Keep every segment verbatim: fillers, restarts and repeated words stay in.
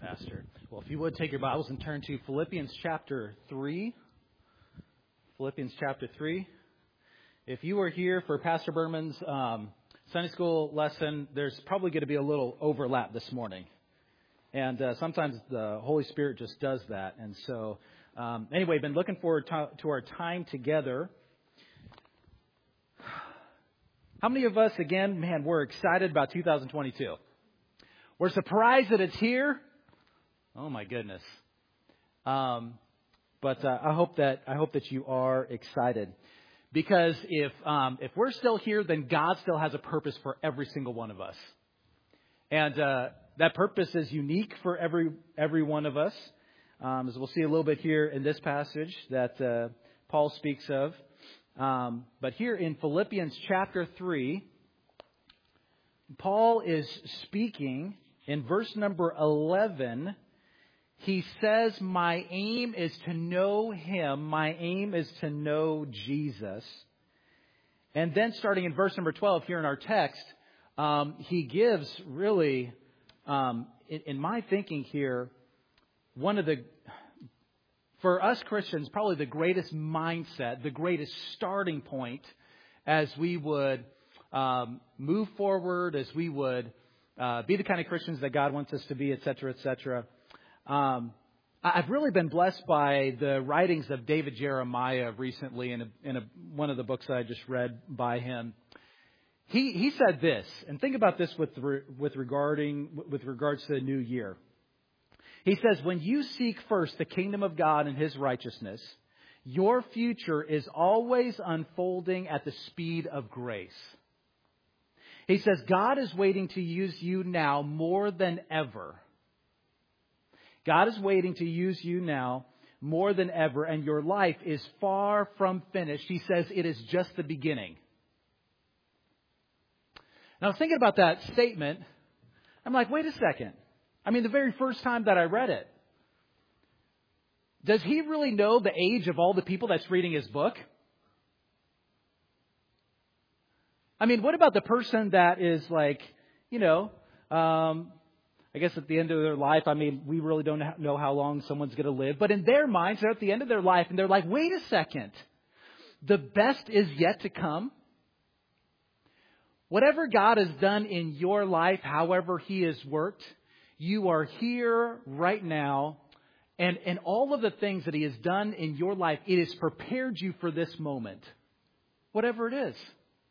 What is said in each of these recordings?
Pastor. Well, if you would take your Bibles and turn to Philippians chapter three. Philippians chapter three. If you were here for Pastor Berman's um, Sunday school lesson, there's probably going to be a little overlap this morning. And uh, sometimes the Holy Spirit just does that. And so, um, anyway, been looking forward to, to our time together. How many of us, again, man, we're excited about two thousand twenty-two? We're surprised that it's here. Oh my goodness! Um, but uh, I hope that I hope that you are excited, because if um, if we're still here, then God still has a purpose for every single one of us, and uh, that purpose is unique for every every one of us. Um, as we'll see a little bit here in this passage that uh, Paul speaks of, um, but here in Philippians chapter three, Paul is speaking. In verse number eleven, he says, my aim is to know Him. My aim is to know Jesus. And then starting in verse number twelve here in our text, um, he gives really, um, in, in my thinking here, one of the, for us Christians, probably the greatest mindset, the greatest starting point as we would um, move forward, as we would Uh, be the kind of Christians that God wants us to be, et cetera, et cetera. Um, I've really been blessed by the writings of David Jeremiah recently in, a, in a, one of the books that I just read by him. He he said this, and think about this with re, with regarding with regards to the new year. He says, when you seek first the kingdom of God and His righteousness, your future is always unfolding at the speed of grace. He says, God is waiting to use you now more than ever. God is waiting to use you now more than ever, and your life is far from finished. He says it is just the beginning. And I was thinking about that statement. I'm like, wait a second. I mean, the very first time that I read it, does he really know the age of all the people that's reading his book? I mean, what about the person that is like, you know, um, I guess at the end of their life, I mean, we really don't know how long someone's going to live. But in their minds, they're at the end of their life and they're like, wait a second. The best is yet to come. Whatever God has done in your life, however He has worked, you are here right now. And, and all of the things that He has done in your life, it has prepared you for this moment. Whatever it is.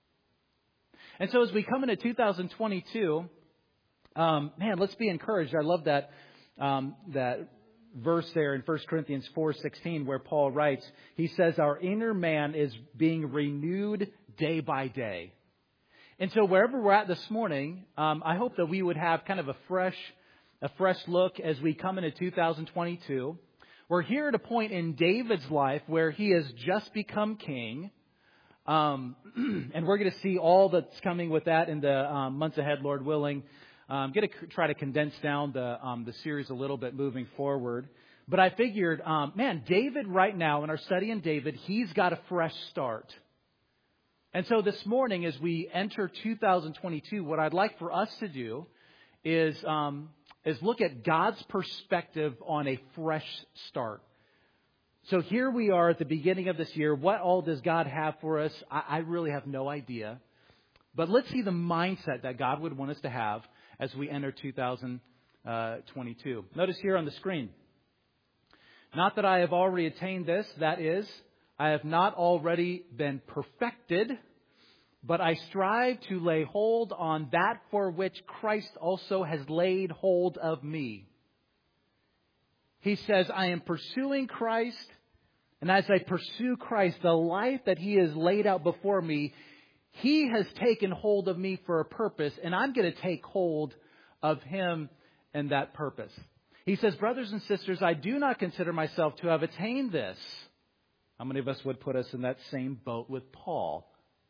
And so as we come into two thousand twenty-two, um, man, let's be encouraged. I love that um, that verse there in First Corinthians four sixteen where Paul writes, he says, our inner man is being renewed day by day. And so wherever we're at this morning, um, I hope that we would have kind of a fresh, a fresh look as we come into two thousand twenty-two. We're here at a point in David's life where he has just become king. Um, and we're going to see all that's coming with that in the um, months ahead, Lord willing. I'm going to try to condense down the um, the series a little bit moving forward. But I figured, um, man, David right now in our study in David, he's got a fresh start. And so this morning, as we enter two thousand twenty-two, what I'd like for us to do is um, is look at God's perspective on a fresh start. So here we are at the beginning of this year. What all does God have for us? I, I really have no idea. But let's see the mindset that God would want us to have as we enter two thousand twenty-two. Notice here on the screen. Not that I have already attained this. That is, I have not already been perfected. But I strive to lay hold on that for which Christ also has laid hold of me. He says, I am pursuing Christ, and as I pursue Christ, the life that He has laid out before me, He has taken hold of me for a purpose, and I'm going to take hold of Him and that purpose. He says, brothers and sisters, I do not consider myself to have attained this. How many of us would put us in that same boat with Paul?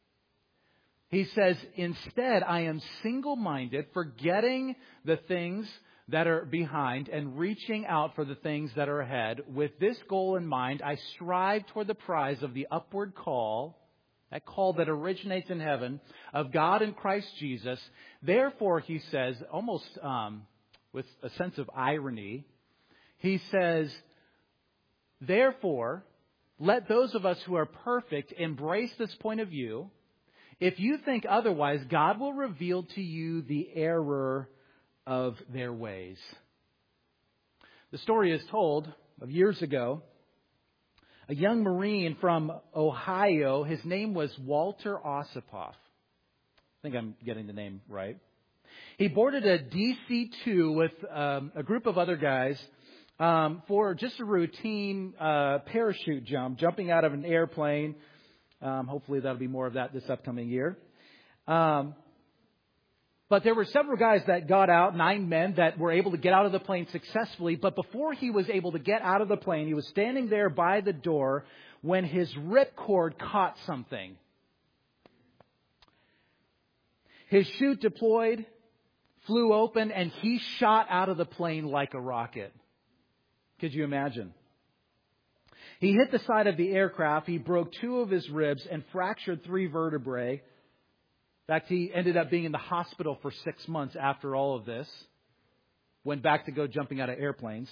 He says, instead, I am single-minded, forgetting the things that are behind and reaching out for the things that are ahead. With this goal in mind, I strive toward the prize of the upward call, that call that originates in heaven, of God in Christ Jesus. Therefore, he says, almost um, with a sense of irony. He says, therefore, let those of us who are perfect embrace this point of view. If you think otherwise, God will reveal to you the error of their ways. The story is told of years ago. A young Marine from Ohio, his name was Walter Osipov. I think I'm getting the name right. He boarded a D C two with um, a group of other guys um, for just a routine uh, parachute jump, jumping out of an airplane. Um, hopefully that'll be more of that this upcoming year. Um, but there were several guys that got out, nine men, that were able to get out of the plane successfully. But before he was able to get out of the plane, he was standing there by the door when his ripcord caught something. His chute deployed, flew open, and he shot out of the plane like a rocket. Could you imagine? He hit the side of the aircraft. He broke two of his ribs and fractured three vertebrae. In fact, he ended up being in the hospital for six months after all of this. Went back to go jumping out of airplanes.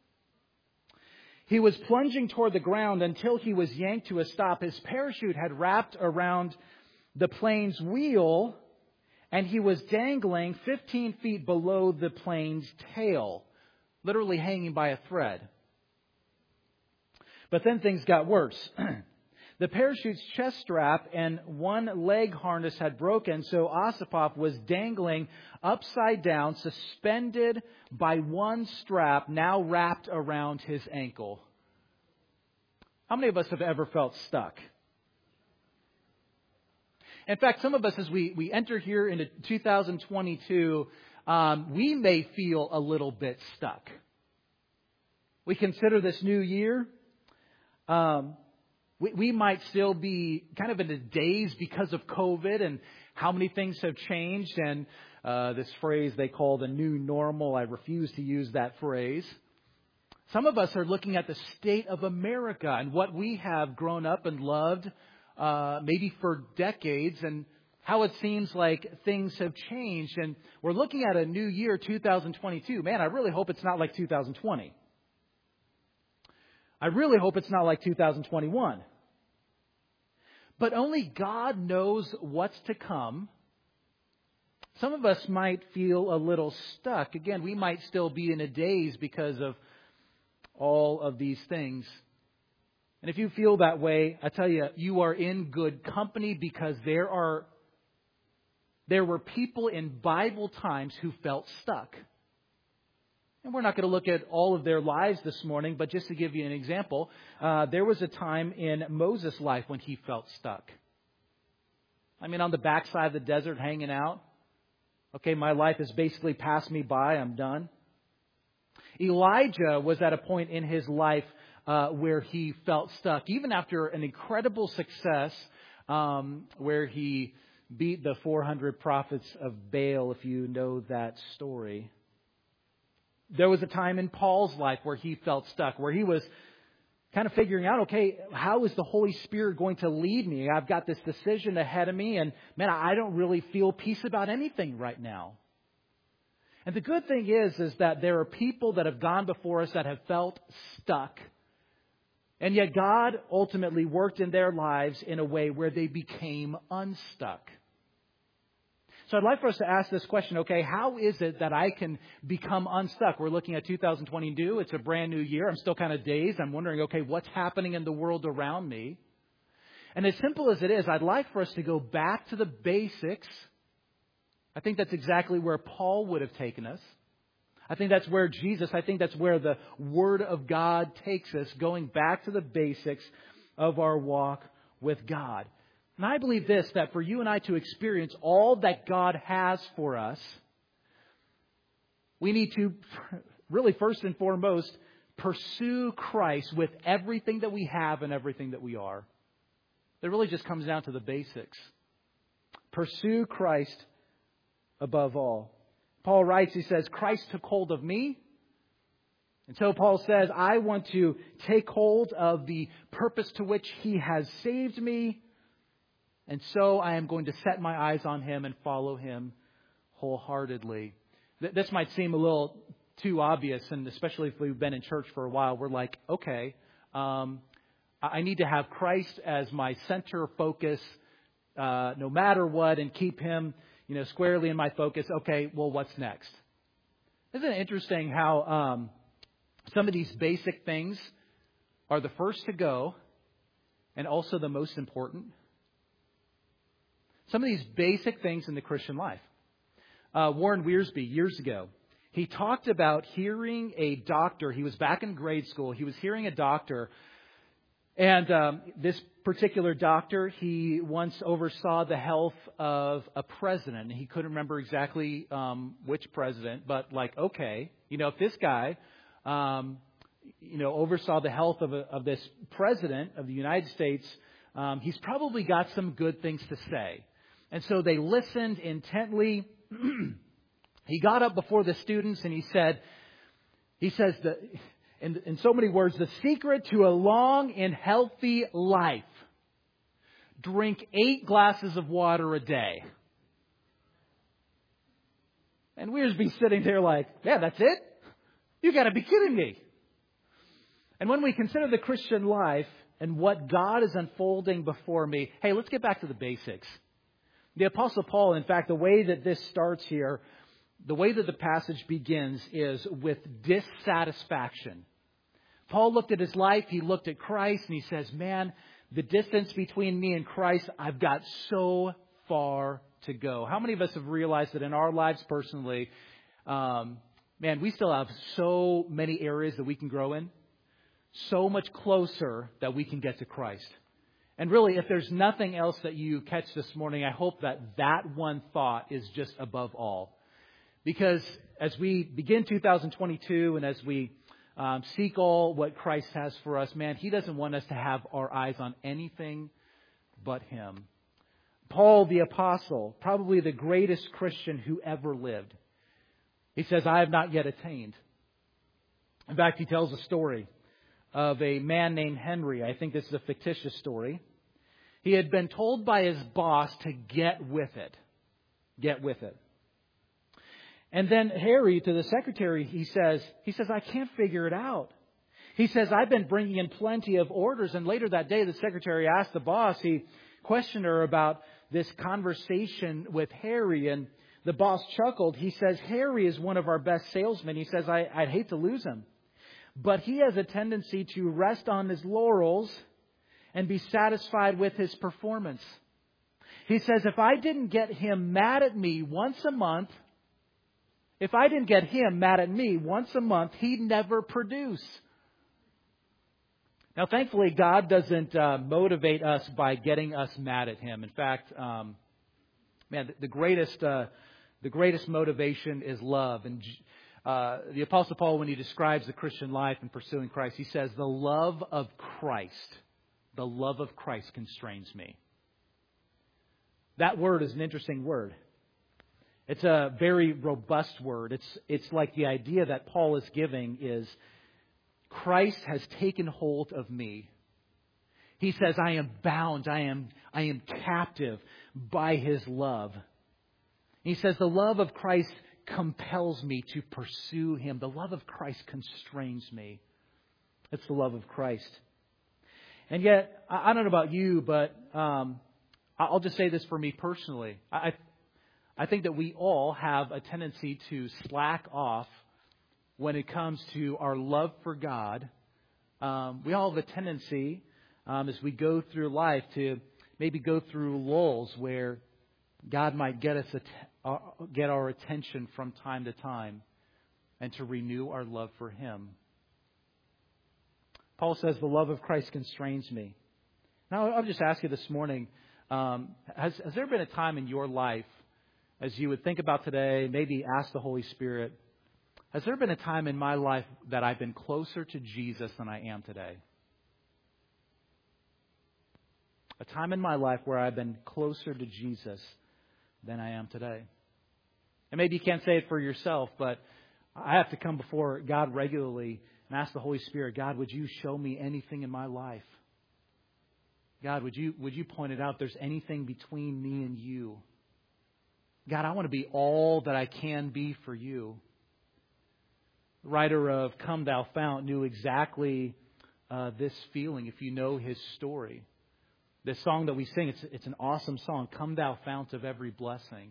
He was plunging toward the ground until he was yanked to a stop. His parachute had wrapped around the plane's wheel, and he was dangling fifteen feet below the plane's tail, literally hanging by a thread. But then things got worse. The parachute's chest strap and one leg harness had broken, so Osipov was dangling upside down, suspended by one strap, now wrapped around his ankle. How many of us have ever felt stuck? In fact, some of us, as we, we enter here into two thousand twenty-two, um, we may feel a little bit stuck. We consider this new year. Um, we, we might still be kind of in a daze because of COVID and how many things have changed. And uh, this phrase they call the new normal, I refuse to use that phrase. Some of us are looking at the state of America and what we have grown up and loved uh, maybe for decades, and how it seems like things have changed. And we're looking at a new year, two thousand twenty-two. Man, I really hope it's not like two thousand twenty. I really hope it's not like two thousand twenty-one. But only God knows what's to come. Some of us might feel a little stuck. Again, we might still be in a daze because of all of these things. And if you feel that way, I tell you, you are in good company, because there are there were people in Bible times who felt stuck. And we're not going to look at all of their lives this morning, but just to give you an example, uh, there was a time in Moses' life when he felt stuck. I mean, on the backside of the desert, hanging out. Okay, my life has basically passed me by. I'm done. Elijah was at a point in his life uh, where he felt stuck, even after an incredible success um, where he beat the four hundred prophets of Baal, if you know that story. There was a time in Paul's life where he felt stuck, where he was kind of figuring out, okay, how is the Holy Spirit going to lead me? I've got this decision ahead of me, and man, I don't really feel peace about anything right now. And the good thing is, is that there are people that have gone before us that have felt stuck. And yet God ultimately worked in their lives in a way where they became unstuck. So I'd like for us to ask this question, okay, how is it that I can become unstuck? We're looking at two thousand twenty-two. It's a brand new year. I'm still kind of dazed. I'm wondering, okay, what's happening in the world around me? And as simple as it is, I'd like for us to go back to the basics. I think that's exactly where Paul would have taken us. I think that's where Jesus, I think that's where the Word of God takes us, going back to the basics of our walk with God. And I believe this, that for you and I to experience all that God has for us, we need to really first and foremost pursue Christ with everything that we have and everything that we are. It really just comes down to the basics. Pursue Christ above all. Paul writes, he says, Christ took hold of me. And so Paul says, I want to take hold of the purpose to which He has saved me. And so I am going to set my eyes on Him and follow Him wholeheartedly. This might seem a little too obvious, and especially if we've been in church for a while, we're like, okay, um, I need to have Christ as my center focus, uh, no matter what, and keep Him, you know, squarely in my focus. Okay, well, what's next? Isn't it interesting how um, some of these basic things are the first to go and also the most important? Some of these basic things in the Christian life. Uh, Warren Wiersbe, years ago, he talked about hearing a doctor. He was back in grade school. He was hearing a doctor. And um, this particular doctor, he once oversaw the health of a president. He couldn't remember exactly um, which president, but like, okay, you know, if this guy, um, you know, oversaw the health of, a, of this president of the United States, um, he's probably got some good things to say. And so they listened intently. He got up before the students and he said, he says that in, in so many words, the secret to a long and healthy life: drink eight glasses of water a day. And Wiersbe's sitting there like, yeah, that's it? You got to be kidding me. And when we consider the Christian life and what God is unfolding before me, hey, let's get back to the basics. The Apostle Paul, in fact, the way that this starts here, the way that the passage begins is with dissatisfaction. Paul looked at his life, he looked at Christ, and he says, man, the distance between me and Christ, I've got so far to go. How many of us have realized that in our lives personally, um, man, we still have so many areas that we can grow in, so much closer that we can get to Christ. And really, if there's nothing else that you catch this morning, I hope that that one thought is just above all. Because as we begin two thousand twenty-two and as we um, seek all what Christ has for us, man, He doesn't want us to have our eyes on anything but Him. Paul the Apostle, probably the greatest Christian who ever lived, he says, I have not yet attained. In fact, he tells a story of a man named Henry. I think this is a fictitious story. He had been told by his boss to get with it. Get with it. And then Harry, to the secretary, he says, he says, I can't figure it out. He says, I've been bringing in plenty of orders. And later that day, the secretary asked the boss, he questioned her about this conversation with Harry. And the boss chuckled. He says, Harry is one of our best salesmen. He says, I, I'd hate to lose him. But he has a tendency to rest on his laurels and be satisfied with his performance. He says, if I didn't get him mad at me once a month, if I didn't get him mad at me once a month, he'd never produce. Now, thankfully, God doesn't uh, motivate us by getting us mad at Him. In fact, um, man, the greatest, uh, the greatest motivation is love. And uh, the Apostle Paul, when he describes the Christian life and pursuing Christ, he says, "The love of Christ, the love of Christ constrains me." That word is an interesting word. It's a very robust word. It's it's like the idea that Paul is giving is Christ has taken hold of me. He says, I am bound, I am I am captive by His love. He says, the love of Christ compels me to pursue Him. The love of Christ constrains me. It's the love of Christ. And yet, I don't know about you, but um, I'll just say this for me personally. I I think that we all have a tendency to slack off when it comes to our love for God. Um, we all have a tendency, um, as we go through life, to maybe go through lulls where God might get us uh, get our attention from time to time, and to renew our love for Him. Paul says, "The love of Christ constrains me." Now, I'll just ask you this morning: um, has has there been a time in your life, as you would think about today, maybe ask the Holy Spirit, has there been a time in my life that I've been closer to Jesus than I am today? A time in my life where I've been closer to Jesus than I am today. And maybe you can't say it for yourself, but I have to come before God regularly and ask the Holy Spirit, God, would you show me anything in my life? God, would you would you point it out if there's anything between me and you? God, I want to be all that I can be for you. writer of Come Thou Fount, knew exactly uh, this feeling if you know his story. This song that we sing, it's, it's an awesome song, Come Thou Fount of Every Blessing.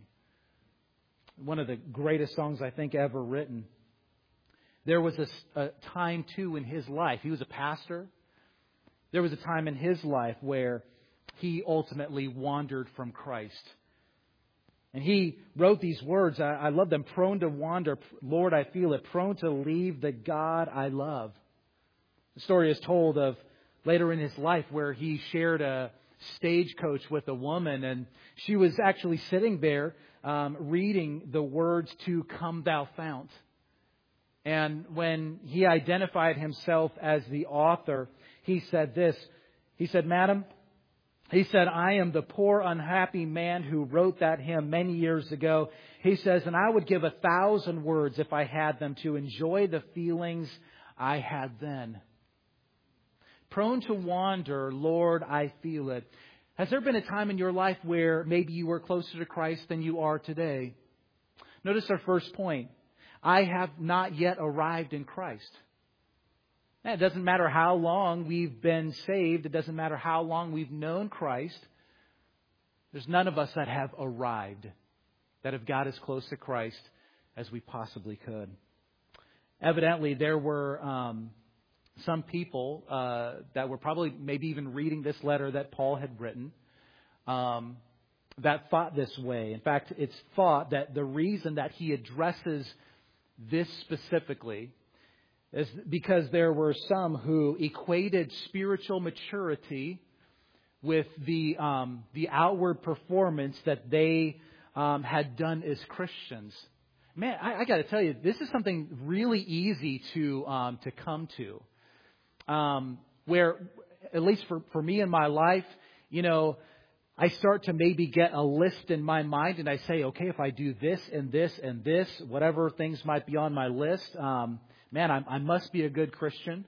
One of the greatest songs I think ever written. There was a, a time, too, in his life. He was a pastor. There was a time in his life where he ultimately wandered from Christ. And he wrote these words. I, I love them. Prone to wander. Lord, I feel it. Prone to leave the God I love. The story is told of later in his life where he shared a stagecoach with a woman. And she was actually sitting there um, reading the words to Come Thou Fount. And when he identified himself as the author, he said this. He said, Madam, he said, I am the poor, unhappy man who wrote that hymn many years ago. He says, and I would give a thousand words if I had them to enjoy the feelings I had then. Prone to wander, Lord, I feel it. Has there been a time in your life where maybe you were closer to Christ than you are today? Notice our first point. I have not yet arrived in Christ. It doesn't matter how long we've been saved. It doesn't matter how long we've known Christ. There's none of us that have arrived, that have got as close to Christ as we possibly could. Evidently, there were um, some people uh, that were probably maybe even reading this letter that Paul had written um, that thought this way. In fact, it's thought that the reason that he addresses this specifically is because there were some who equated spiritual maturity with the um, the outward performance that they um, had done as Christians. Man, I, I got to tell you, this is something really easy to um, to come to. Um, where, at least for, for me in my life, you know, I start to maybe get a list in my mind and I say, okay, if I do this and this and this, whatever things might be on my list, um, man, I, I must be a good Christian.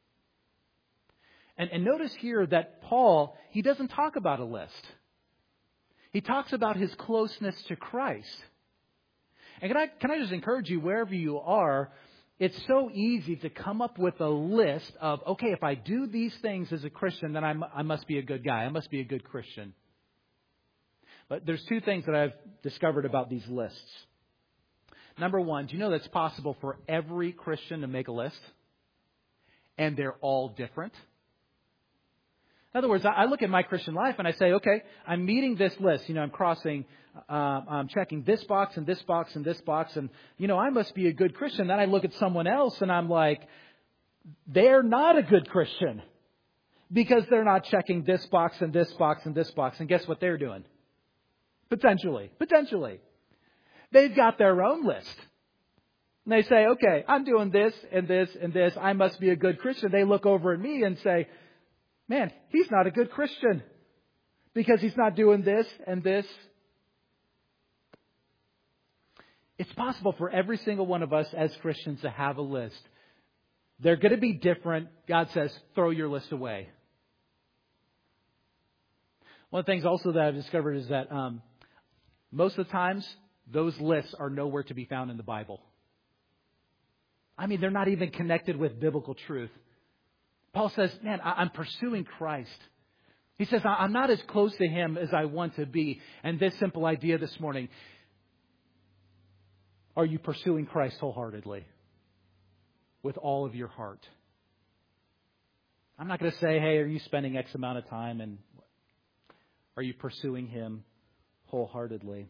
And, and notice here that Paul, he doesn't talk about a list. He talks about his closeness to Christ. And can I, can I just encourage you, wherever you are, it's so easy to come up with a list of, okay, if I do these things as a Christian, then I'm, I must be a good guy. I must be a good Christian. But there's two things that I've discovered about these lists. Number one, do you know that it's possible for every Christian to make a list? And they're all different. In other words, I look at my Christian life and I say, okay, I'm meeting this list. You know, I'm crossing, uh, I'm checking this box and this box and this box. And, you know, I must be a good Christian. Then I look at someone else and I'm like, they're not a good Christian because they're not checking this box and this box and this box. And guess what they're doing? Potentially, potentially. They've got their own list. And they say, okay, I'm doing this and this and this. I must be a good Christian. They look over at me and say, man, he's not a good Christian because he's not doing this and this. It's possible for every single one of us as Christians to have a list. They're going to be different. God says, throw your list away. One of the things also that I've discovered is that um, most of the times, those lists are nowhere to be found in the Bible. I mean, they're not even connected with biblical truth. Paul says, man, I'm pursuing Christ. He says, I'm not as close to Him as I want to be. And this simple idea this morning, are you pursuing Christ wholeheartedly? With all of your heart? I'm not going to say, hey, are you spending X amount of time and are you pursuing Him wholeheartedly?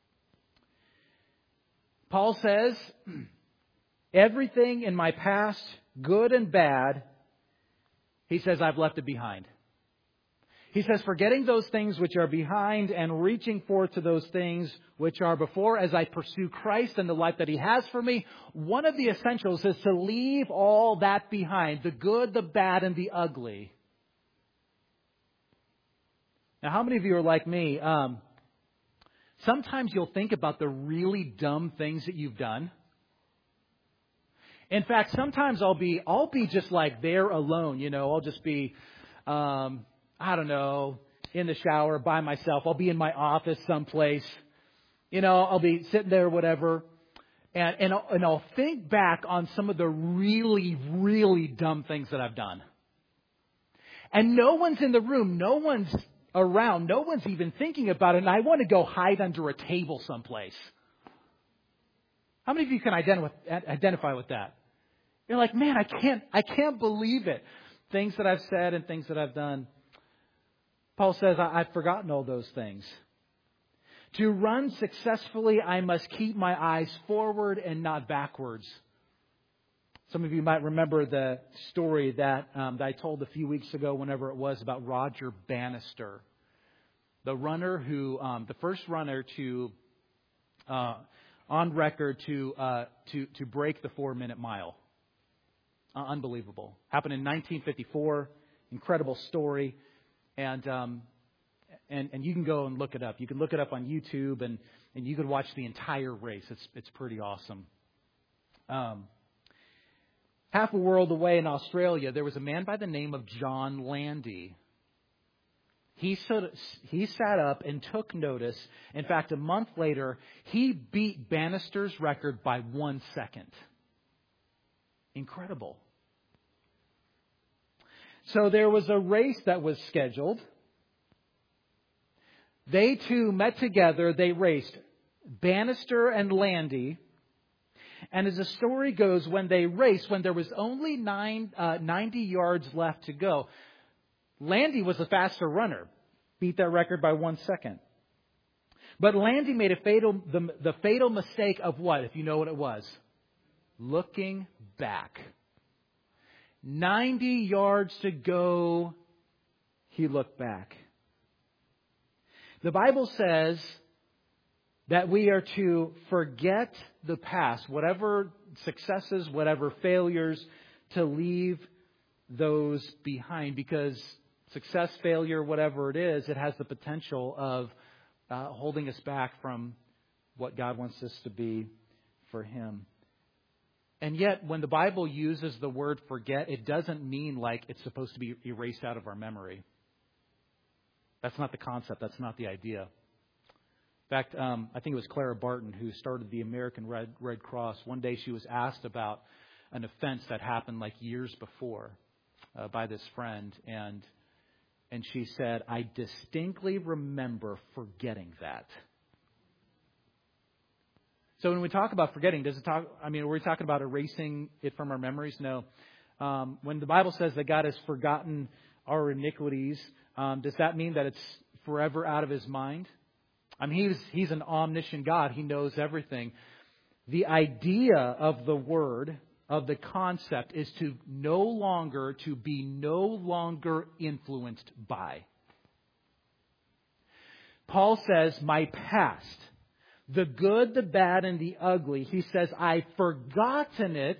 Paul says, everything in my past, good and bad, he says, I've left it behind. He says, forgetting those things which are behind and reaching forth to those things which are before as I pursue Christ and the life that He has for me. One of the essentials is to leave all that behind, the good, the bad, and the ugly. Now, how many of you are like me? Um, sometimes you'll think about the really dumb things that you've done. In fact, sometimes I'll be, I'll be just like there alone, you know, I'll just be, um, I don't know, in the shower by myself. I'll be in my office someplace, you know, I'll be sitting there, whatever. And, and, I'll, and I'll think back on some of the really, really dumb things that I've done. And no one's in the room. No one's around. No one's even thinking about it. And I want to go hide under a table someplace. How many of you can identify, identify with that? You're like, man, I can't, I can't believe it. Things that I've said and things that I've done. Paul says, I, I've forgotten all those things. To run successfully, I must keep my eyes forward and not backwards. Some of you might remember the story that, um, that I told a few weeks ago, whenever it was, about Roger Bannister, the runner who, um, the first runner to, uh, on record to uh, to to break the four-minute mile. Uh, unbelievable. Happened in nineteen fifty-four. Incredible story, and um, and and you can go and look it up. You can look it up on YouTube, and, and you can watch the entire race. It's it's pretty awesome. Um, half a world away in Australia, there was a man by the name of John Landy. He stood, he sat up and took notice. In fact, a month later, he beat Bannister's record by one second. Incredible. So there was a race that was scheduled. They two met together. They raced, Bannister and Landy. And as the story goes, when they raced, when there was only nine, uh, ninety yards left to go, Landy was a faster runner, beat that record by one second. But Landy made a fatal, the, the fatal mistake of what, if you know what it was? Looking back. ninety yards to go, he looked back. The Bible says that we are to forget the past, whatever successes, whatever failures, to leave those behind, because success, failure, whatever it is, it has the potential of uh, holding us back from what God wants us to be for Him. And yet, when the Bible uses the word forget, it doesn't mean like it's supposed to be erased out of our memory. That's not the concept. That's not the idea. In fact, um, I think it was Clara Barton who started the American Red, Red Cross. One day she was asked about an offense that happened like years before uh, by this friend, and And she said, I distinctly remember forgetting that. So when we talk about forgetting, does it talk, I mean, are we talking about erasing it from our memories? No. Um, when the Bible says that God has forgotten our iniquities, um, does that mean that it's forever out of His mind? I mean, he's, he's an omniscient God. He knows everything. The idea of the word, of the concept, is to no longer, to be no longer influenced by. Paul says, my past, the good, the bad, and the ugly, he says, I've forgotten it.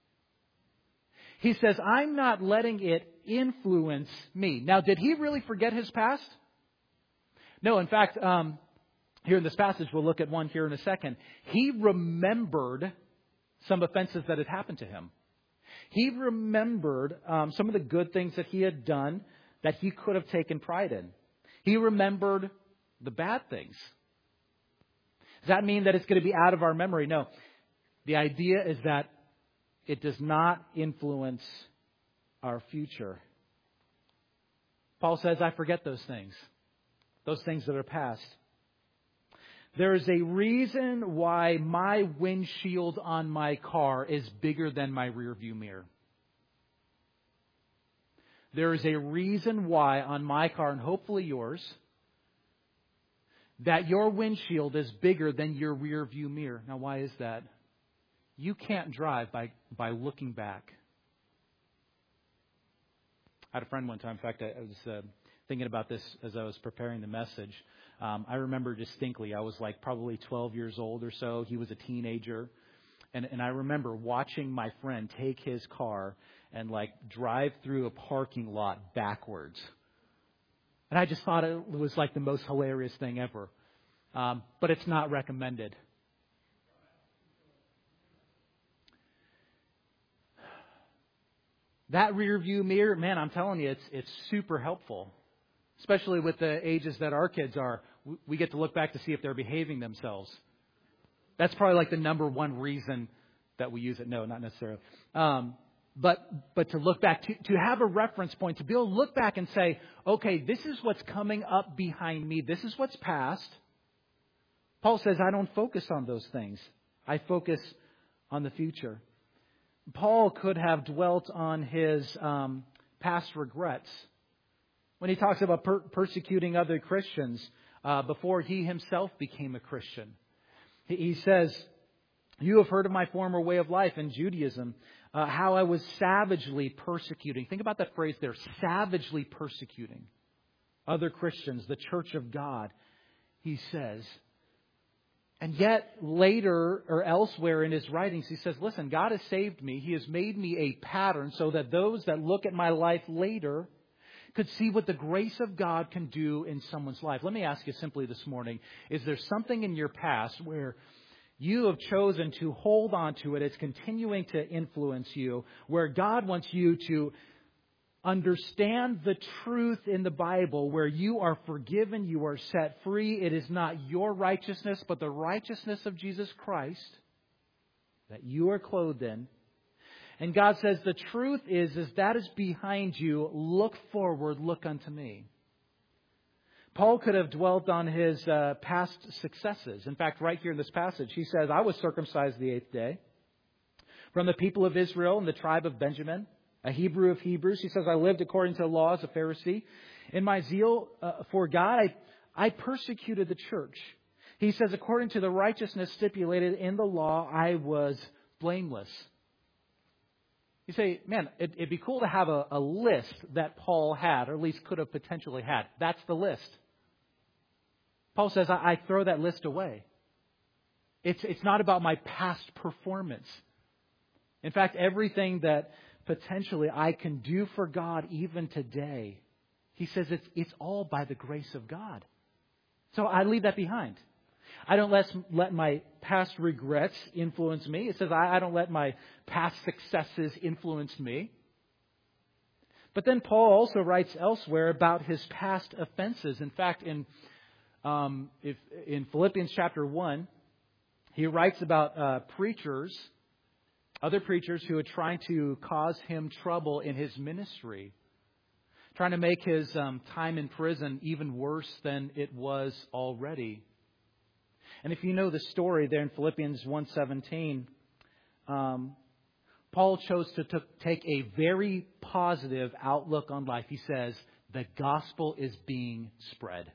He says, I'm not letting it influence me. Now, did he really forget his past? No, in fact, um, here in this passage, we'll look at one here in a second. He remembered some offenses that had happened to him. He remembered um, some of the good things that he had done that he could have taken pride in. He remembered the bad things. Does that mean that it's going to be out of our memory? No. The idea is that it does not influence our future. Paul says, I forget those things. Those things that are past. There is a reason why my windshield on my car is bigger than my rearview mirror. There is a reason why on my car, and hopefully yours, that your windshield is bigger than your rearview mirror. Now, why is that? You can't drive by, by looking back. I had a friend one time, in fact, I, I was uh, thinking about this as I was preparing the message. Um, I remember distinctly, I was like probably twelve years old or so. He was a teenager. And, and I remember watching my friend take his car and like drive through a parking lot backwards. And I just thought it was like the most hilarious thing ever. Um, but it's not recommended. That rear view mirror, man, I'm telling you, it's it's super helpful. Especially with the ages that our kids are. We get to look back to see if they're behaving themselves. That's probably like the number one reason that we use it. No, not necessarily. Um, but but to look back, to, to have a reference point, to be able to look back and say, okay, this is what's coming up behind me. This is what's past. Paul says, I don't focus on those things. I focus on the future. Paul could have dwelt on his um, past regrets. When he talks about per- persecuting other Christians uh, before he himself became a Christian. He, he says, you have heard of my former way of life in Judaism, uh, how I was savagely persecuting. Think about that phrase there, savagely persecuting other Christians, the church of God, he says. And yet later or elsewhere in his writings, he says, listen, God has saved me. He has made me a pattern so that those that look at my life later could see what the grace of God can do in someone's life. Let me ask you simply this morning, is there something in your past where you have chosen to hold on to it? It's continuing to influence you, where God wants you to understand the truth in the Bible where you are forgiven, you are set free. It is not your righteousness, but the righteousness of Jesus Christ that you are clothed in. And God says the truth is, is that is behind you. Look forward, look unto me. Paul could have dwelt on his uh, past successes. In fact, right here in this passage, he says, I was circumcised the eighth day from the people of Israel and the tribe of Benjamin, a Hebrew of Hebrews. He says, I lived according to the law as a Pharisee. In my zeal uh, for God, I, I persecuted the church. He says, according to the righteousness stipulated in the law, I was blameless. You say, man, it, it'd be cool to have a, a list that Paul had, or at least could have potentially had. That's the list. Paul says, I, I throw that list away. It's, it's not about my past performance. In fact, everything that potentially I can do for God even today, he says it's, it's all by the grace of God. So I leave that behind. I don't let, let my past regrets influence me. It says I, I don't let my past successes influence me. But then Paul also writes elsewhere about his past offenses. In fact, in um, if, in Philippians chapter one, he writes about uh, preachers, other preachers who are trying to cause him trouble in his ministry, trying to make his um, time in prison even worse than it was already. And if you know the story there in Philippians one seventeen, um, Paul chose to t- take a very positive outlook on life. He says, the gospel is being spread.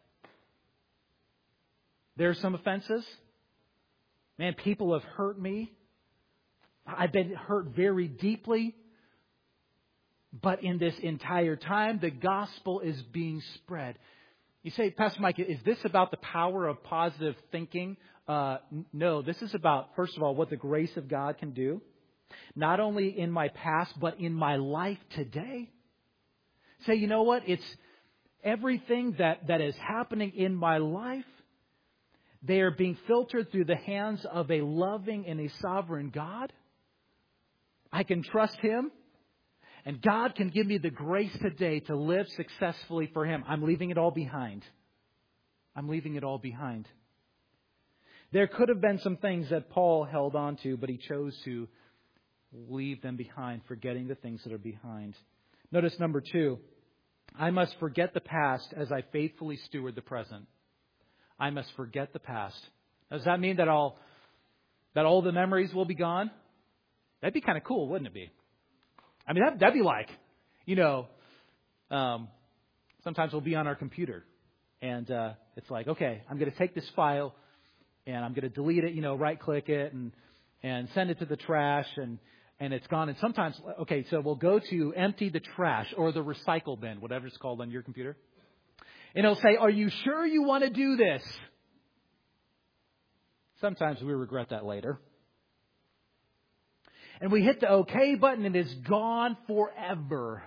There are some offenses. Man, people have hurt me. I've been hurt very deeply. But in this entire time, the gospel is being spread. You say, Pastor Mike, is this about the power of positive thinking? Uh, no, this is about, first of all, what the grace of God can do. Not only in my past, but in my life today. Say, you know what? It's everything that, that is happening in my life. They are being filtered through the hands of a loving and a sovereign God. I can trust Him. And God can give me the grace today to live successfully for Him. I'm leaving it all behind. I'm leaving it all behind. There could have been some things that Paul held on to, but he chose to leave them behind, forgetting the things that are behind. Notice number two, I must forget the past as I faithfully steward the present. I must forget the past. Does that mean that all, that all the memories will be gone? That'd be kind of cool, wouldn't it be? I mean, that, that'd be like, you know, um, sometimes we'll be on our computer and uh, it's like, okay, I'm going to take this file and I'm going to delete it, you know, right click it and, and send it to the trash and, and it's gone. And sometimes, okay, so we'll go to empty the trash or the recycle bin, whatever it's called on your computer. And it'll say, are you sure you want to do this? Sometimes we regret that later. And we hit the OK button and it's gone forever.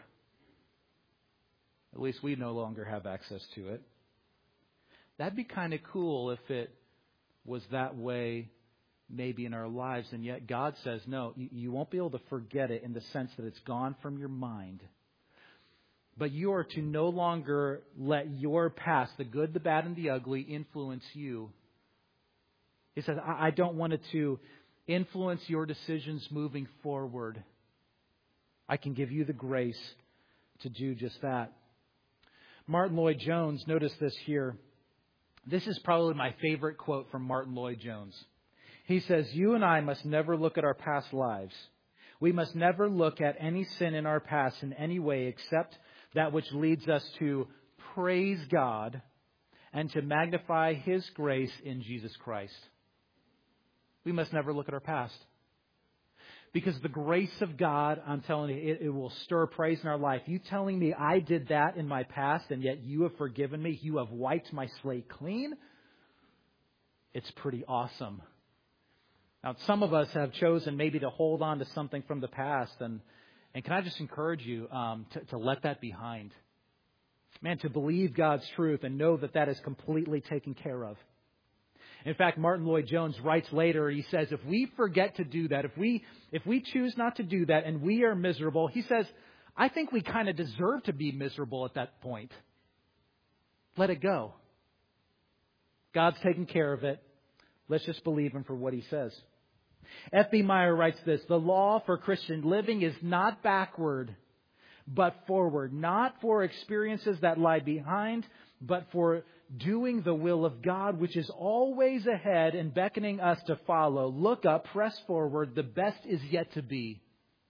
At least we no longer have access to it. That'd be kind of cool if it was that way maybe in our lives. And yet God says, no, you, you won't be able to forget it in the sense that it's gone from your mind. But you are to no longer let your past, the good, the bad, and the ugly, influence you. He says, I, I don't want it to influence your decisions moving forward. I can give you the grace to do just that. Martin Lloyd-Jones, notice this here. This is probably my favorite quote from Martin Lloyd-Jones. He says, you and I must never look at our past lives. We must never look at any sin in our past in any way except that which leads us to praise God and to magnify His grace in Jesus Christ. We must never look at our past. Because the grace of God, I'm telling you, it, it will stir praise in our life. You telling me I did that in my past and yet you have forgiven me, you have wiped my slate clean, it's pretty awesome. Now, some of us have chosen maybe to hold on to something from the past. And, and can I just encourage you um, to, to let that behind? Man, to believe God's truth and know that that is completely taken care of. In fact, Martin Lloyd-Jones writes later, he says, if we forget to do that, if we if we choose not to do that and we are miserable, he says, I think we kind of deserve to be miserable at that point. Let it go. God's taken care of it. Let's just believe Him for what He says. F B Meyer writes this, the law for Christian living is not backward, but forward. Not for experiences that lie behind, but for doing the will of God, which is always ahead and beckoning us to follow. Look up, press forward. The best is yet to be.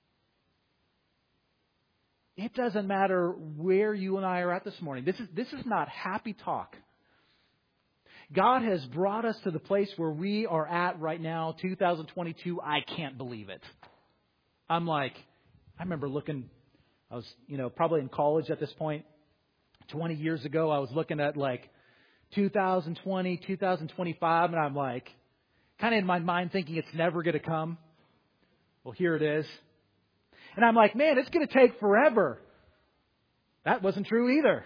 It doesn't matter where you and I are at this morning. This is, this is not happy talk. God has brought us to the place where we are at right now, two thousand twenty-two. I can't believe it. I'm like, I remember looking, I was, you know, probably in college at this point. twenty years ago, I was looking at like two thousand twenty, two thousand twenty-five, and I'm like, kind of in my mind thinking it's never going to come. Well, here it is. And I'm like, man, it's going to take forever. That wasn't true either.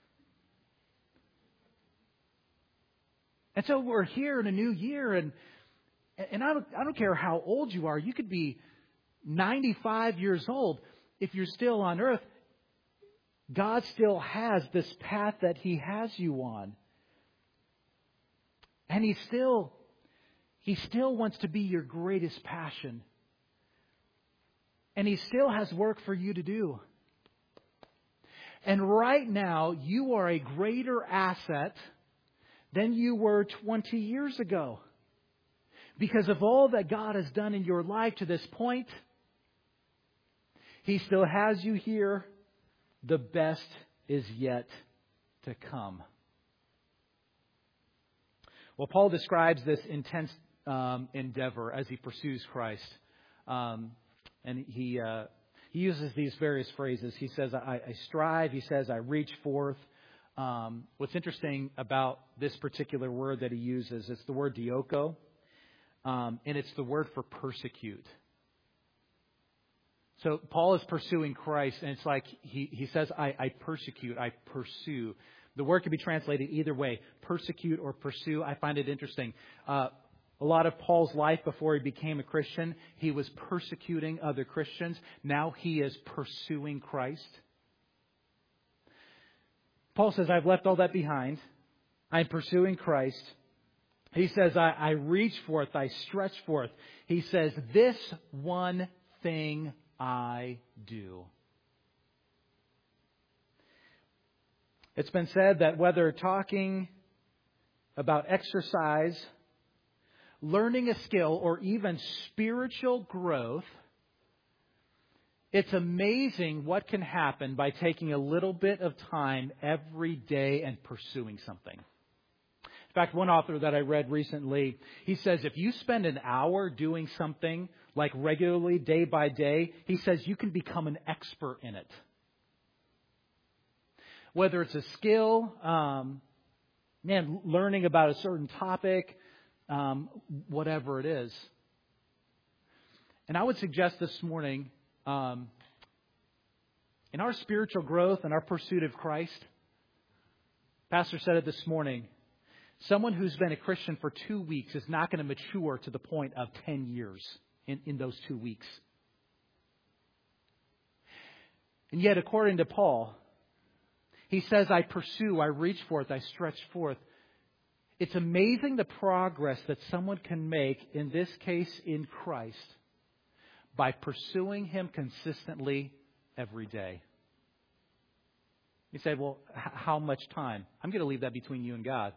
And so we're here in a new year, and and I don't, I don't care how old you are. You could be ninety-five years old. If you're still on earth, God still has this path that He has you on. And He still, He still wants to be your greatest passion. And He still has work for you to do. And right now, you are a greater asset than you were twenty years ago. Because of all that God has done in your life to this point, He still has you here. The best is yet to come. Well, Paul describes this intense um, endeavor as he pursues Christ. Um, and he uh, he uses these various phrases. He says, I, I strive. He says, I reach forth. Um, what's interesting about this particular word that he uses is the word dioko, um, and it's the word for persecute. So Paul is pursuing Christ, and it's like he, he says, I, I persecute, I pursue. The word can be translated either way, persecute or pursue. I find it interesting. Uh, a lot of Paul's life before he became a Christian, he was persecuting other Christians. Now he is pursuing Christ. Paul says, I've left all that behind. I'm pursuing Christ. He says, I, I reach forth, I stretch forth. He says, this one thing I do. It's been said that whether talking about exercise, learning a skill, or even spiritual growth, it's amazing what can happen by taking a little bit of time every day and pursuing something. In fact, one author that I read recently, he says if you spend an hour doing something like regularly, day by day, he says you can become an expert in it. Whether it's a skill, um, man, learning about a certain topic, um, whatever it is. And I would suggest this morning, um, in our spiritual growth and our pursuit of Christ, Pastor said it this morning, someone who's been a Christian for two weeks is not going to mature to the point of ten years in, in those two weeks. And yet, according to Paul, he says, I pursue, I reach forth, I stretch forth. It's amazing the progress that someone can make, in this case in Christ, by pursuing Him consistently every day. You say, well, h- how much time? I'm going to leave that between you and God.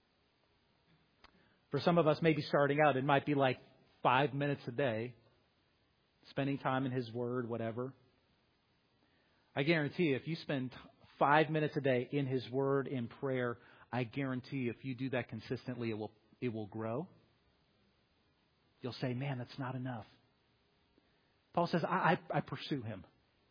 For some of us, maybe starting out, it might be like five minutes a day, spending time in His Word, whatever. I guarantee you, if you spend five minutes a day in His Word, in prayer, I guarantee you, if you do that consistently, it will it will grow. You'll say, man, that's not enough. Paul says, I, I, I pursue Him.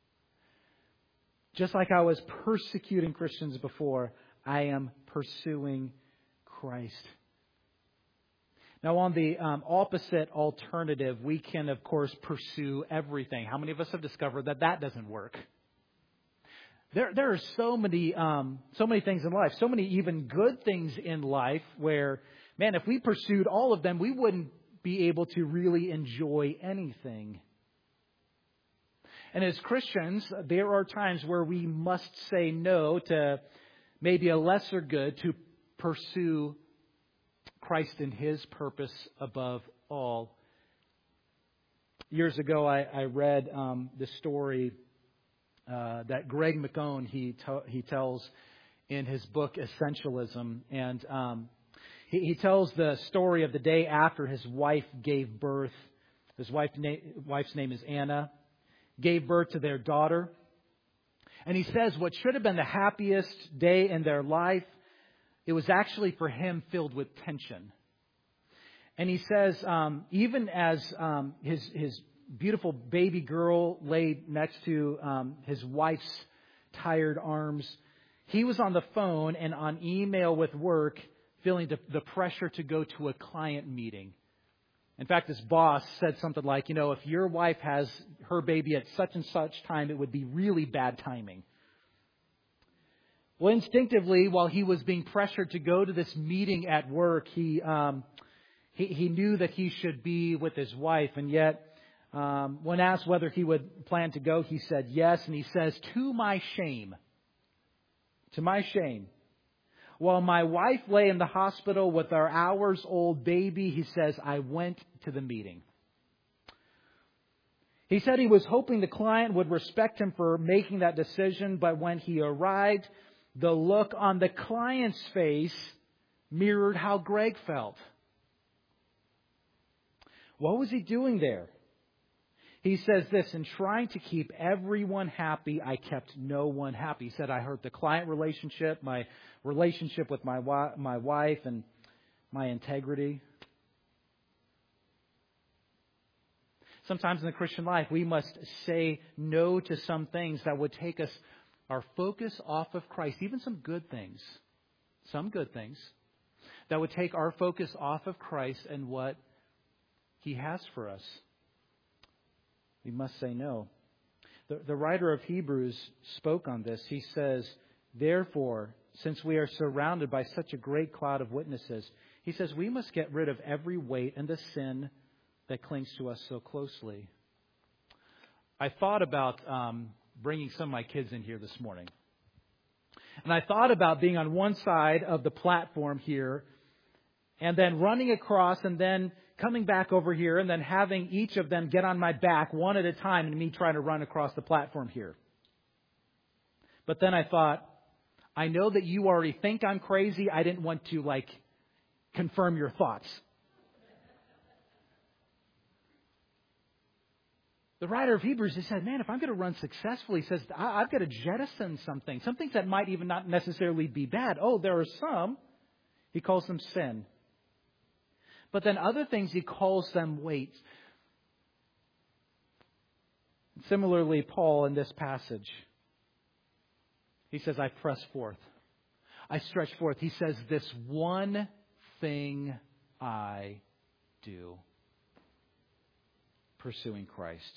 Just like I was persecuting Christians before, I am pursuing Christ. Now, on the um, opposite alternative, we can, of course, pursue everything. How many of us have discovered that that doesn't work? There, there are so many, um, so many things in life, so many even good things in life where, man, if we pursued all of them, we wouldn't be able to really enjoy anything. And as Christians, there are times where we must say no to maybe a lesser good to pursue Christ and His purpose above all. Years ago, I, I read um, the story Uh, that Greg McKeown, he to, he tells in his book Essentialism. And um, he, he tells the story of the day after his wife gave birth. His wife, na- wife's name is Anna. Gave birth to their daughter. And he says what should have been the happiest day in their life, it was actually for him filled with tension. And he says um, even as um, his his beautiful baby girl laid next to um, his wife's tired arms, he was on the phone and on email with work, feeling the, the pressure to go to a client meeting. In fact, his boss said something like, you know, if your wife has her baby at such and such time, it would be really bad timing. Well, instinctively, while he was being pressured to go to this meeting at work, he um, he, he knew that he should be with his wife, and yet Um, when asked whether he would plan to go, he said yes. And he says, to my shame, to my shame, while my wife lay in the hospital with our hours-old baby, he says, I went to the meeting. He said he was hoping the client would respect him for making that decision, but when he arrived, the look on the client's face mirrored how Greg felt. What was he doing there? He says this, in trying to keep everyone happy, I kept no one happy. He said, I hurt the client relationship, my relationship with my wa- my wife, and my integrity. Sometimes in the Christian life, we must say no to some things that would take us, our focus off of Christ, even some good things, some good things, that would take our focus off of Christ and what He has for us. We must say no. The, the writer of Hebrews spoke on this. He says, therefore, since we are surrounded by such a great cloud of witnesses, he says we must get rid of every weight and the sin that clings to us so closely. I thought about um, bringing some of my kids in here this morning. And I thought about being on one side of the platform here and then running across and then coming back over here and then having each of them get on my back one at a time and me trying to run across the platform here. But then I thought, I know that you already think I'm crazy. I didn't want to, like, confirm your thoughts. The writer of Hebrews, he said, man, if I'm going to run successfully, he says, I've got to jettison something. Some things that might even not necessarily be bad. Oh, there are some. He calls them sin. But then other things, he calls them weights. Similarly, Paul in this passage, he says, I press forth. I stretch forth. He says, this one thing I do. Pursuing Christ.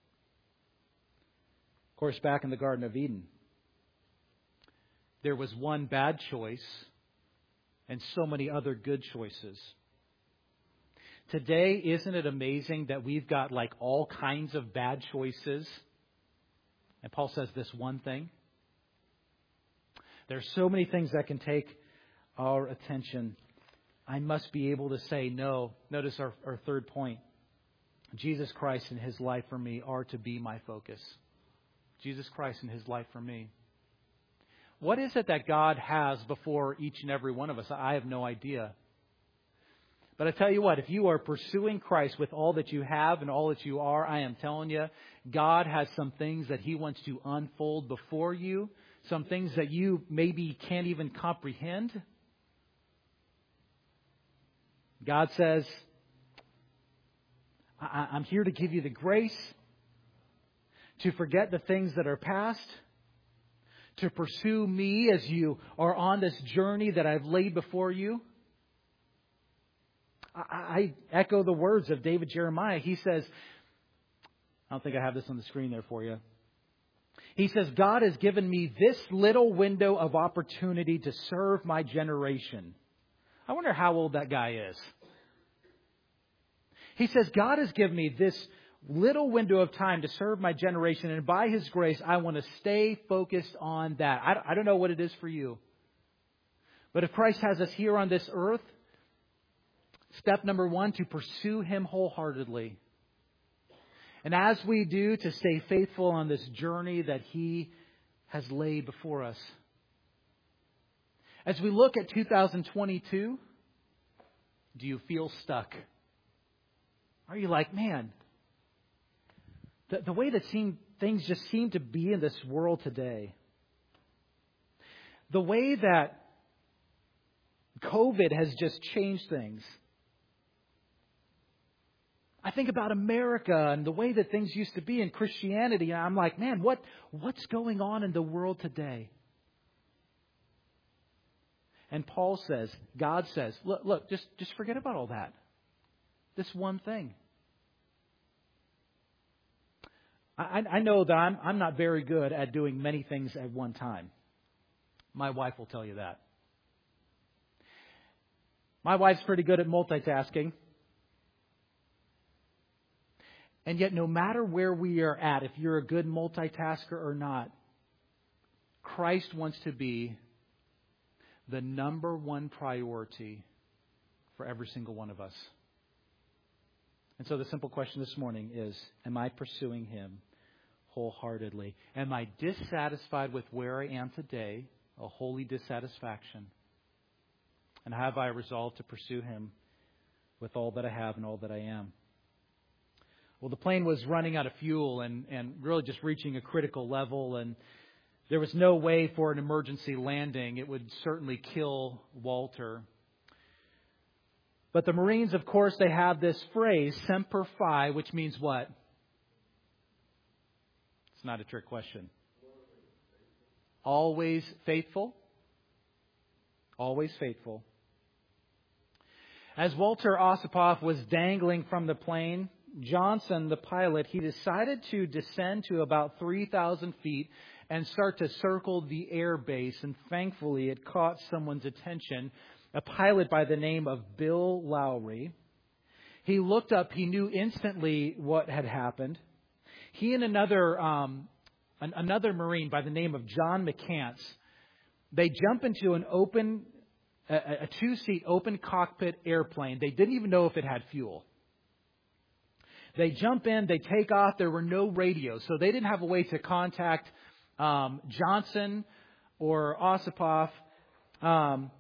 Of course, back in the Garden of Eden, there was one bad choice and so many other good choices. Today, isn't it amazing that we've got like all kinds of bad choices? And Paul says this one thing. There's so many things that can take our attention. I must be able to say no. Notice our, our third point. Jesus Christ and His life for me are to be my focus. Jesus Christ and His life for me. What is it that God has before each and every one of us? I have no idea. But I tell you what, if you are pursuing Christ with all that you have and all that you are, I am telling you, God has some things that He wants to unfold before you. Some things that you maybe can't even comprehend. God says, I- I'm here to give you the grace to forget the things that are past, to pursue me as you are on this journey that I've laid before you. I, I echo the words of David Jeremiah. He says, I don't think I have this on the screen there for you. He says, God has given me this little window of opportunity to serve my generation. I wonder how old that guy is. He says, God has given me this little window of time to serve my generation, and by His grace, I want to stay focused on that. I don't know what it is for you. But if Christ has us here on this earth, step number one, to pursue Him wholeheartedly. And as we do, to stay faithful on this journey that He has laid before us. As we look at two thousand twenty-two, do you feel stuck? Are you like, man, the, the way that seem, things just seem to be in this world today, the way that COVID has just changed things. I think about America and the way that things used to be in Christianity, and I'm like, man, what what's going on in the world today? And Paul says, God says, look, look, just, just forget about all that. This one thing. I, I know that I'm, I'm not very good at doing many things at one time. My wife will tell you that. My wife's pretty good at multitasking. And yet, no matter where we are at, if you're a good multitasker or not, Christ wants to be the number one priority for every single one of us. And so the simple question this morning is, am I pursuing Him wholeheartedly? Am I dissatisfied with where I am today, a holy dissatisfaction? And have I resolved to pursue Him with all that I have and all that I am? Well, the plane was running out of fuel and, and really just reaching a critical level, and there was no way for an emergency landing. It would certainly kill Walter. But the Marines, of course, they have this phrase, Semper Fi, which means what? It's not a trick question. Always faithful. Always faithful. As Walter Osipov was dangling from the plane, Johnson, the pilot, he decided to descend to about three thousand feet and start to circle the air base. And thankfully, it caught someone's attention, a pilot by the name of Bill Lowry. He looked up. He knew instantly what had happened. He and another um, an, another Marine by the name of John McCants, they jump into an open, a, a two-seat open cockpit airplane. They didn't even know if it had fuel. They jump in, they take off. There were no radios, so they didn't have a way to contact um, Johnson or Osipov. Um,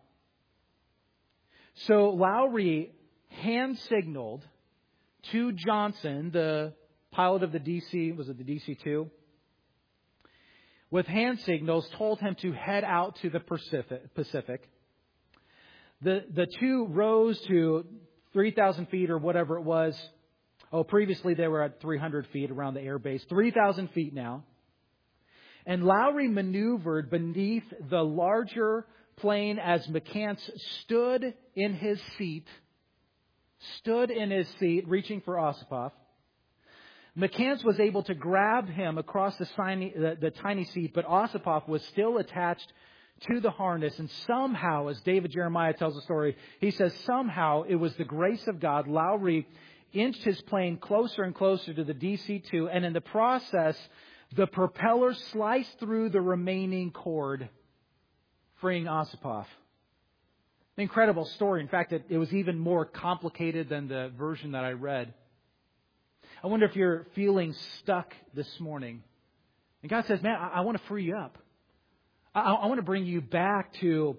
so Lowry hand signaled to Johnson, the pilot of the D C, was it the D C two? With hand signals, told him to head out to the Pacific. Pacific. The the two rose to three thousand feet or whatever it was. Oh, previously they were at three hundred feet around the air base. three thousand feet now. And Lowry maneuvered beneath the larger plane as McCants stood in his seat. Stood in his seat, reaching for Osipov. McCants was able to grab him across the tiny, the, the tiny seat, but Osipov was still attached to the harness. And somehow, as David Jeremiah tells the story, he says somehow it was the grace of God. Lowry inched his plane closer and closer to the D C two, and in the process, the propeller sliced through the remaining cord, freeing Osipov. An incredible story. In fact, it, it was even more complicated than the version that I read. I wonder if you're feeling stuck this morning. And God says, man, I, I want to free you up. I, I want to bring you back to,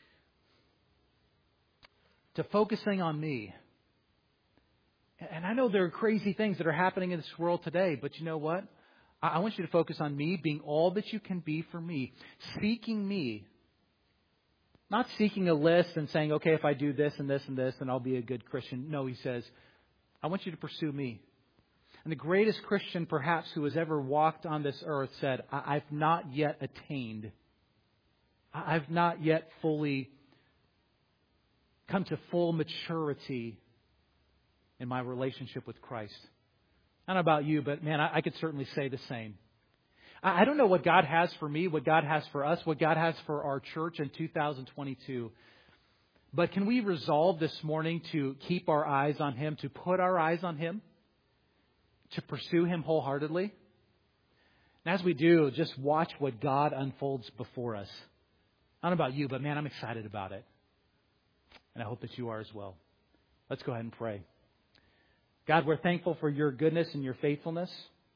to focusing on me. And I know there are crazy things that are happening in this world today, but you know what? I, I want you to focus on me, being all that you can be for me, seeking me. Not seeking a list and saying, okay, if I do this and this and this, then I'll be a good Christian. No, He says, I want you to pursue me. And the greatest Christian, perhaps, who has ever walked on this earth said, I've not yet attained. I've not yet fully come to full maturity in my relationship with Christ. I don't know about you, but man, I, I could certainly say the same. I, I don't know what God has for me, what God has for us, what God has for our church in two thousand twenty-two. But can we resolve this morning to keep our eyes on Him, to put our eyes on Him, to pursue Him wholeheartedly? And as we do, just watch what God unfolds before us. I don't know about you, but man, I'm excited about it. And I hope that you are as well. Let's go ahead and pray. God, we're thankful for your goodness and your faithfulness.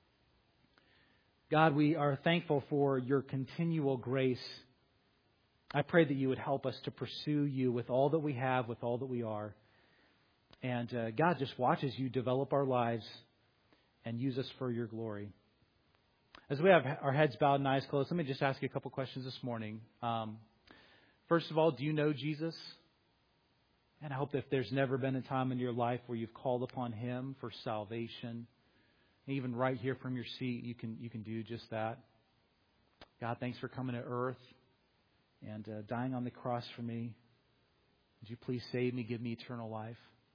God, we are thankful for your continual grace. I pray that you would help us to pursue you with all that we have, with all that we are. And uh, God, just watch as you develop our lives and use us for your glory. As we have our heads bowed and eyes closed, let me just ask you a couple questions this morning. Um, first of all, do you know Jesus? And I hope that if there's never been a time in your life where you've called upon Him for salvation, even right here from your seat, you can you can do just that. God, thanks for coming to earth and uh, dying on the cross for me. Would you please save me, give me eternal life?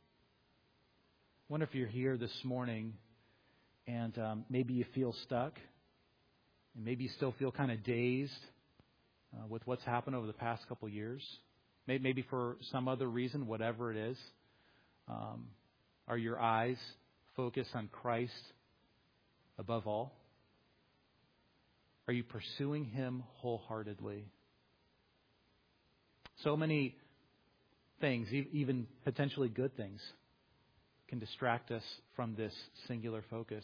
I wonder if you're here this morning and um, maybe you feel stuck, and maybe you still feel kind of dazed uh, with what's happened over the past couple years. Maybe for some other reason, whatever it is. Um, are your eyes focused on Christ above all? Are you pursuing Him wholeheartedly? So many things, even potentially good things, can distract us from this singular focus.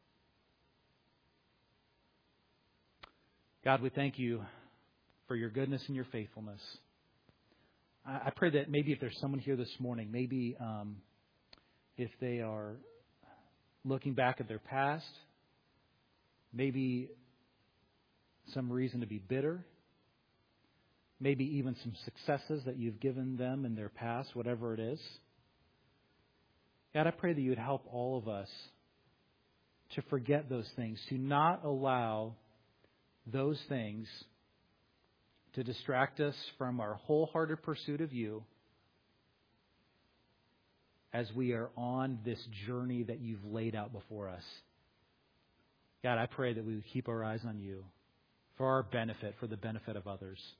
God, we thank you for your goodness and your faithfulness. I pray that maybe if there's someone here this morning, maybe um, if they are looking back at their past, maybe some reason to be bitter, maybe even some successes that you've given them in their past, whatever it is. God, I pray that you would help all of us to forget those things, to not allow those things to distract us from our wholehearted pursuit of you as we are on this journey that you've laid out before us. God, I pray that we would keep our eyes on you for our benefit, for the benefit of others.